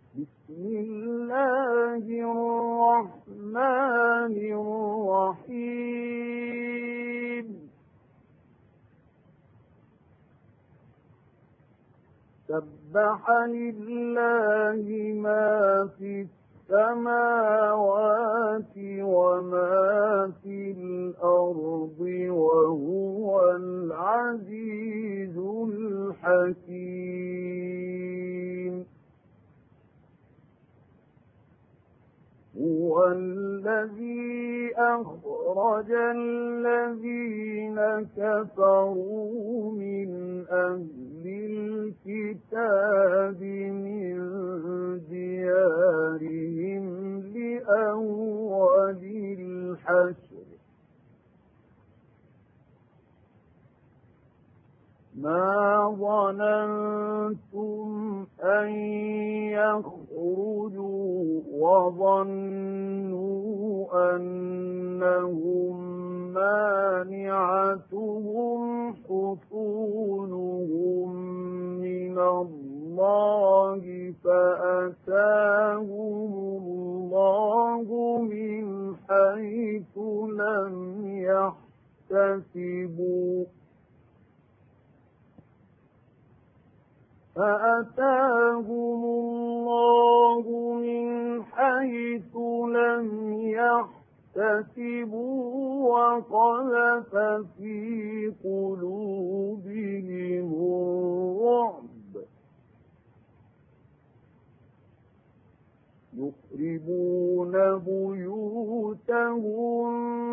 بسم الله الرحمن الرحيم سبح لله ما في السماوات وما في الأرض وهو العزيز الحكيم هو الذي أخرج الذين كفروا من أهل الكتاب من ديارهم لأول الحشر ما ظننتم أن يخرجوا وظنوا أنهم مانعتهم حصونهم من الله فأتاهم الله من حيث لم يحتسبوا فأتاهم الله من حيث لم يحتسبوا وقذف في قلوبهم الرعب يخربون بيوتهم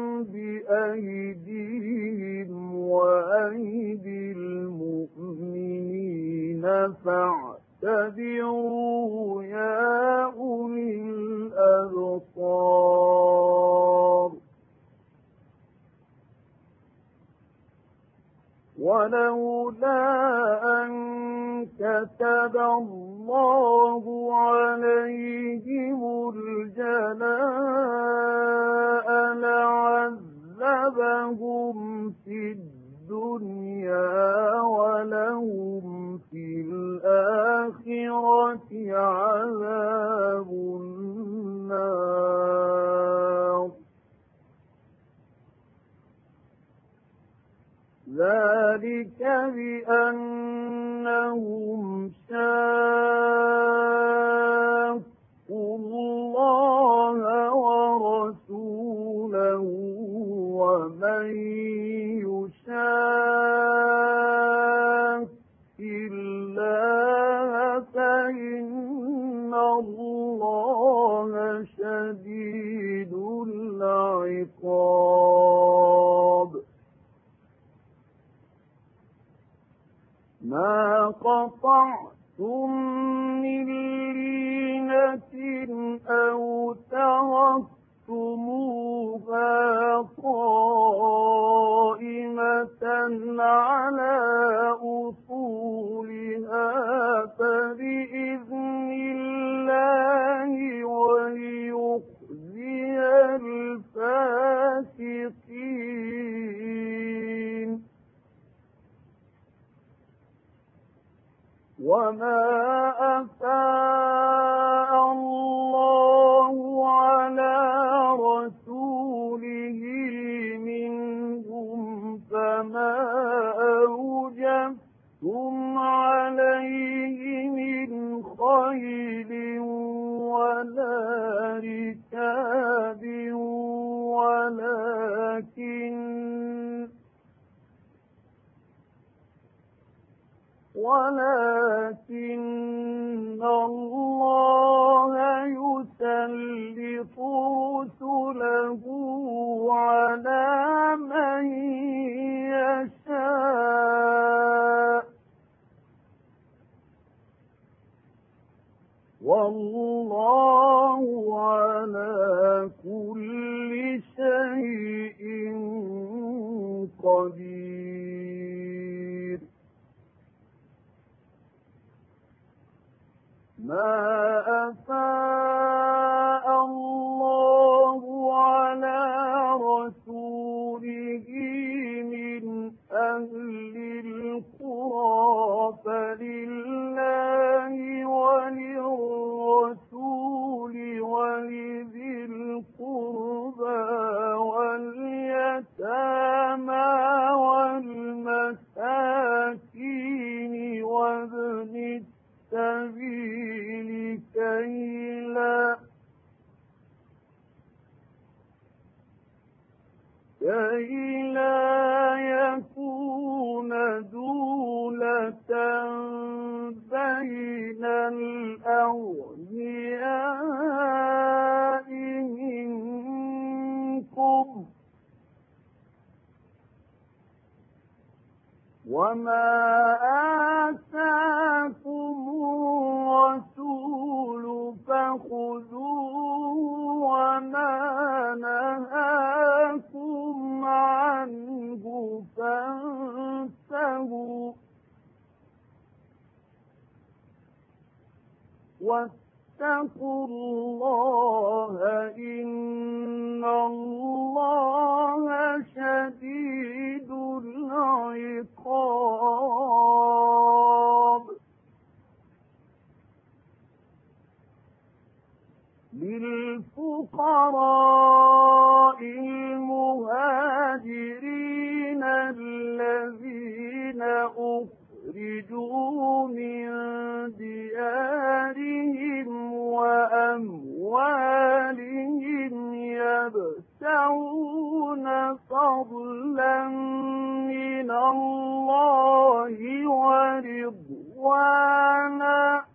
بأيديهم وأيدي المؤمنين فاعتبروا يا أولي الأبصار ولولا أن كتب الله عليهم الجلاء لعذبهم في الدنيا ولهم في الآخرة عذاب النار ذلك بأنهم شاقوا الله ورسوله ومن يشاق الله فإن الله شديد العقاب ما قطعتم من لينة أو تركتموها قائمة على أصولها فبإذن الله وليخزي الفاسقين وما أفاء الله على رسوله منهم فما أوجفتم عليه من خيل ولا ركاب ولكن الله يسلط رسله على من يشاء والله على كل شيء قدير ما أفاء الله على رسوله من أهل القرى فلله وللرسول الأغنياء منكم وما آتاكم الرسول فخذوه وما نهاكم عنه فانتهوا واتقوا الله إن الله شديد العقاب للفقراء المهاجرين الذين أخرجوا من ديارهم وأموالهم يبتغون فضلا من الله ورضوانا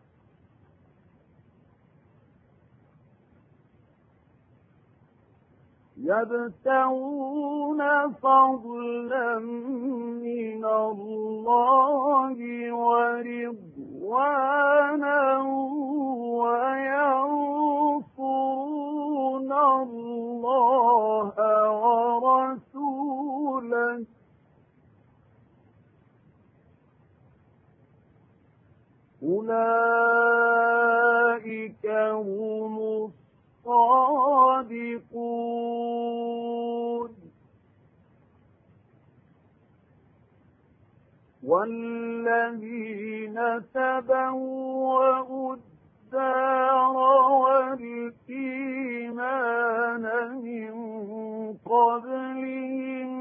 وينصرون الله ورسوله أولئك هم الصادقون والذين تبوأوا الدار والإيمان من قبلهم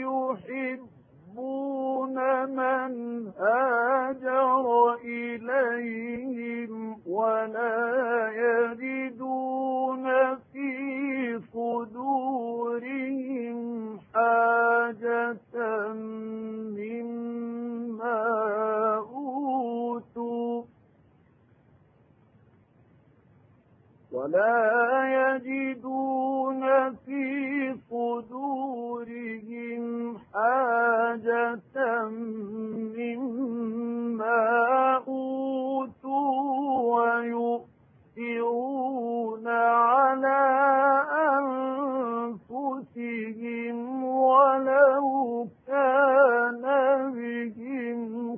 يحبون من هاجر إليهم ولا يجدون في صدورهم حاجة مما أوتوا ويؤثرون على أنفسهم ولو كان بهم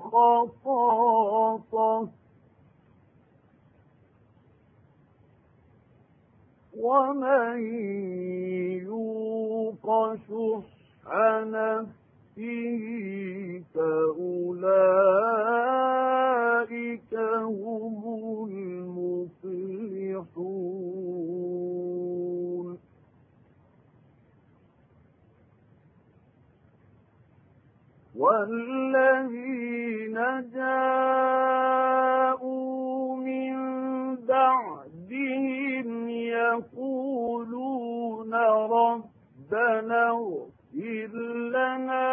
خصاصة ومن يوق شح نفسه فأولئك هم المفلحون والذين جاءوا من بعدهم يقولون ربنا اغفر لنا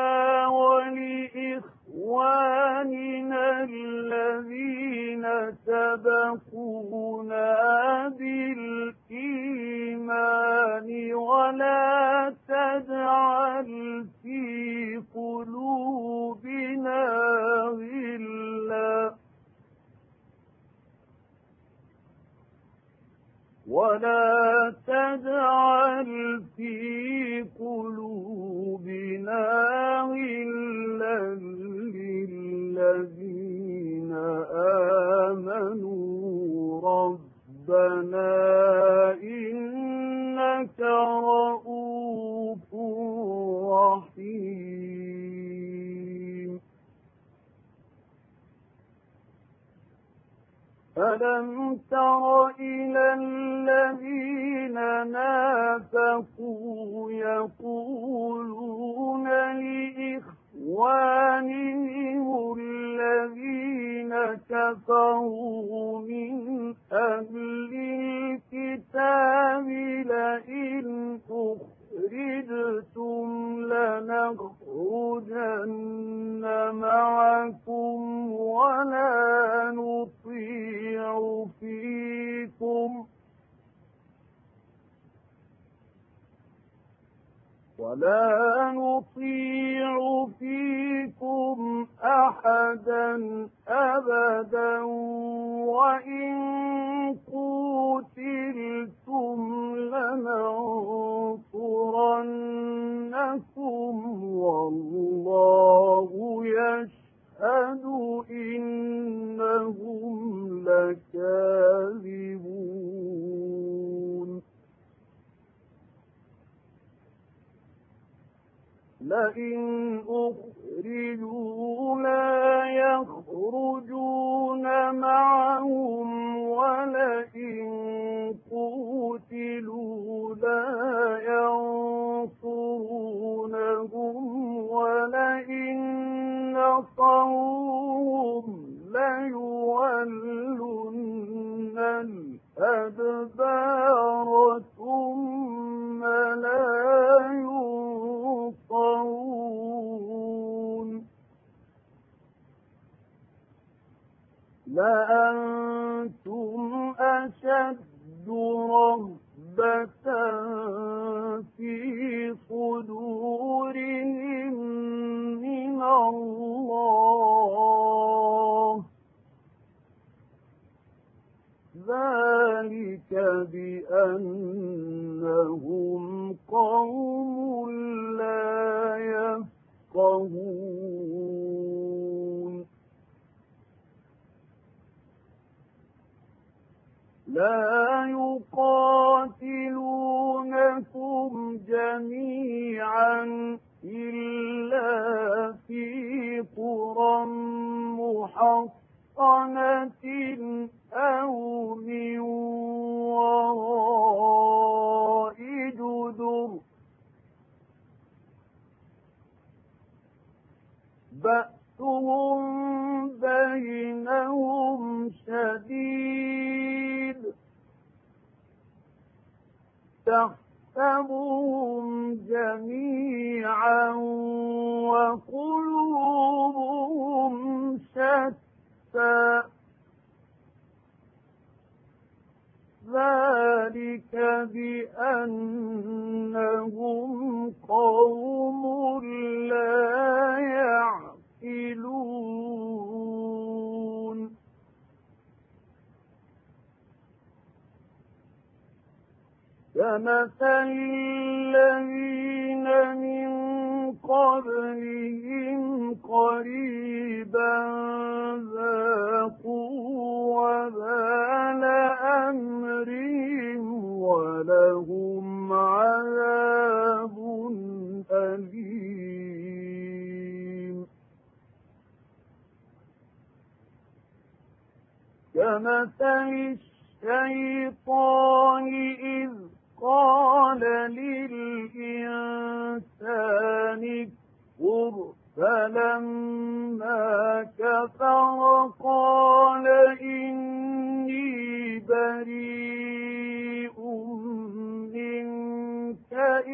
ولإخواننا الذين سبقونا بالإيمان ولا تجعل في قلوبنا غلا للذين آمنوا ربنا إنك رؤوف رحيم ألم تر إلى الذين نافقوا يقولون لإخوانهم الذين كفروا من أهل الكتاب لئن أخرجتم لنخرجن معكم ولا نطيع فيكم ولا نطيع فيكم أحدا أبدا وإن قتلتم لننصرنكم والله يشهد إنهم لكاذبون لئن أخرجوا لا يخرجون معهم ولئن قتلوا لا ينصرونهم ولئن نصروهم ليولن الأدبار ثم لا ينصرون لأنتم أشد رهبة في صدورهم من الله ذلك بأنهم قوم لا يفقهون لا يقاتلونكم جميعا إلا في قرى محصنة أو من وراء جدر بأسهم بينهم شديد تحسبهم جميعا وقلوبهم شتى ذلك بأنهم قوم لا يعقلون كمثل الذين من قبلهم قريبا ذاقوا وبال أمرهم ولهم عذاب أليم كمثل الشيطان إذ قال للإنسان اكفر فلما كفر قال إني بريء منك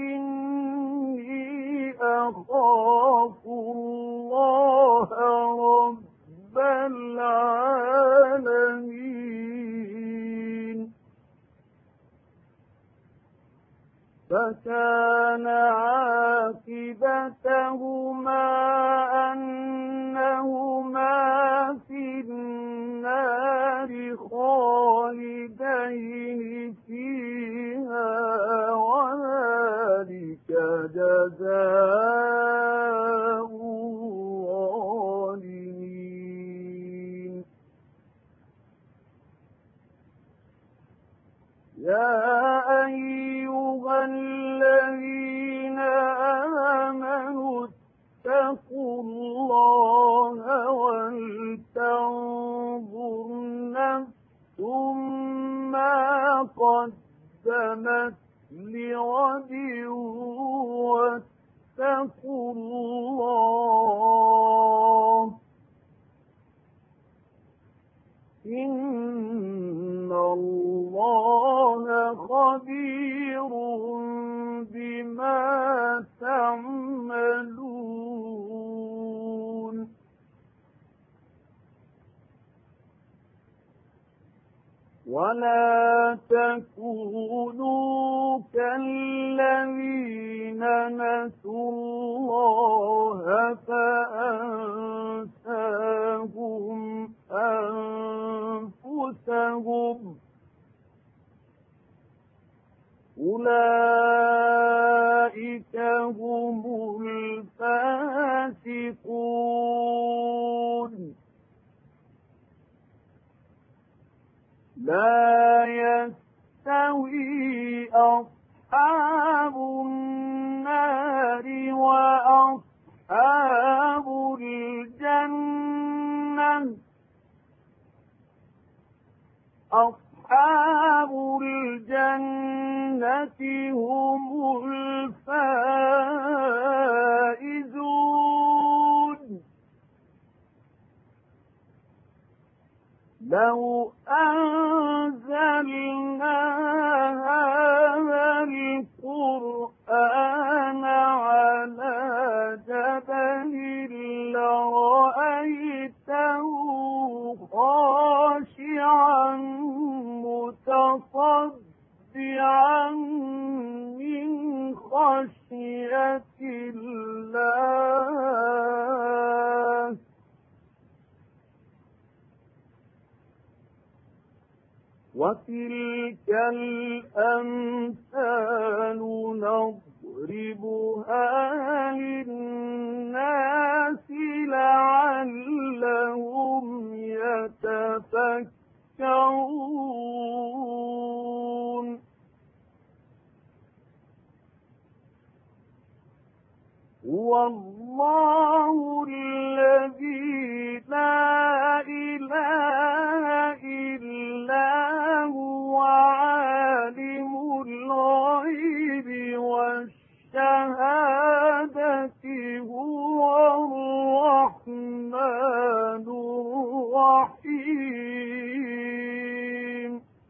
إني أخاف الله رب العالمين فكان عاقبتهما أنهما في النار خالدين فيها وذلك جزاء الظالمين يا أيها الذين آمنوا اتقوا الله ولتنظر نفس ما قدمت لغد واتقوا الله إن الله خبير بما تعملون ولا تكونوا كالذين نسوا الله فأنساهم أنفسهم أولئك هم الفاسقون لا يستوي أصحاب النار وأصحاب الجنة أصحاب الجنة هم الفائزون لو أنزلنا هذا القرآن على جبل لرأيته خاشعا متصدعا من خشية الله وتلك الأمثال نضربها للناس لعلهم يتفكرون هو الله الذي لا إله إلا هو عالم الغيب والشهادة هو الرحمن الرحيم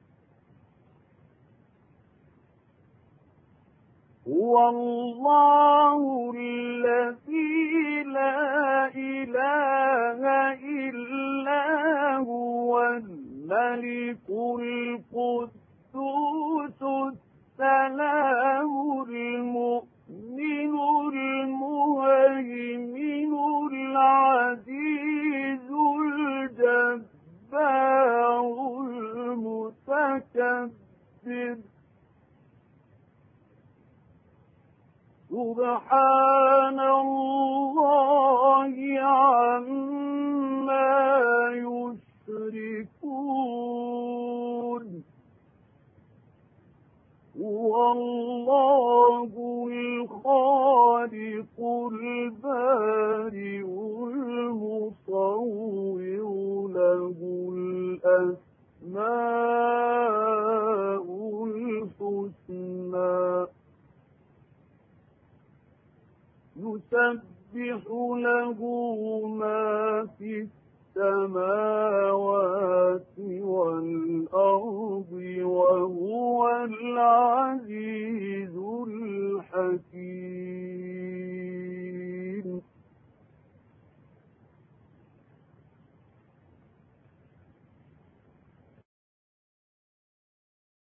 هو الله الذي لا إله إلا هو الملك القدوس السلام المؤمن المهيمن العزيز الجبار المتكبر سبحان الله عما يشركون هو الله الخالق البارئ المصور له الأسماء الحسنى يسبح له ما في السماوات والأرض